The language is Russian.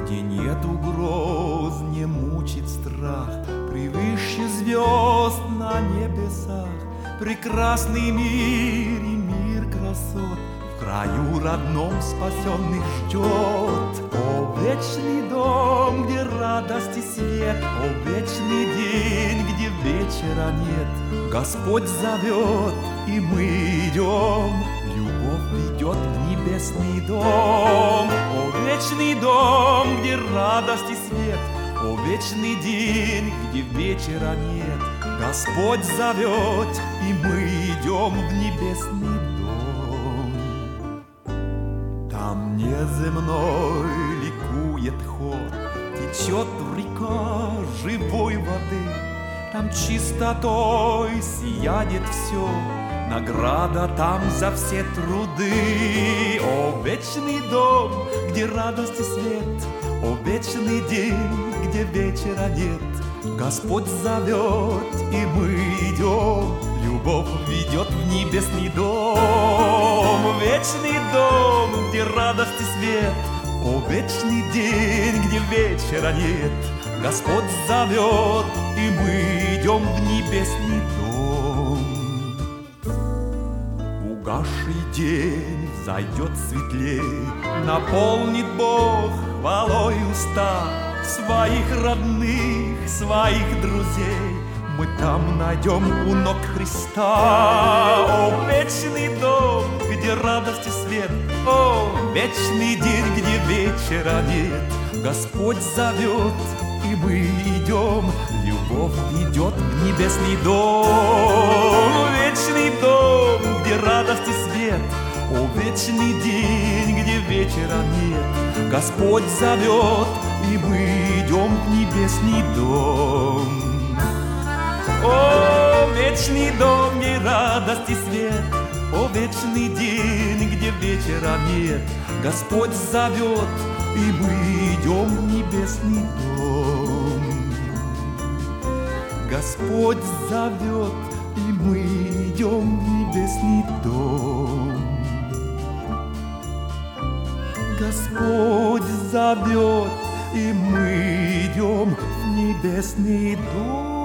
где нет угроз, не мучит страх, превыше звезд на небесах. Прекрасный мир и мир красот в краю родном спасенных ждет. О, вечный дом, где радость и свет, о, вечный день, где вечера нет. Господь зовет, и мы идем, любовь ведет в небесный дом. О, вечный дом, где радость и свет, о, вечный день, где вечера нет. Господь зовет, и мы идем в небесный дом. Там неземной ликует хор, течет река живой воды. Там чистотой сияет все, награда там за все труды. О, вечный дом, где радость и свет, о, вечный день, где вечера нет. Господь зовет, и мы идем, любовь ведет в небесный дом. Вечный дом, где радость и свет, о, вечный день, где вечера нет. Господь зовет, и мы идем в небесный дом. Угасший день взойдет светлей, наполнит Бог хвалой уста своих родных, своих друзей. Мы там найдем у ног Христа. О, вечный дом, где радость и свет, о, вечный день, где вечера нет. Господь зовет, и мы идем, любовь ведет в небесный дом. Вечный дом, где радость и свет, о, вечный день, где вечера нет. Господь зовет, и мы идем в небесный дом. О, вечный дом, где радость и свет, о, вечный день, где вечера нет. Господь зовет, и мы идем в небесный дом. Господь зовет, и мы идем в небесный дом. Господь зовет, и мы идем в небесный дом.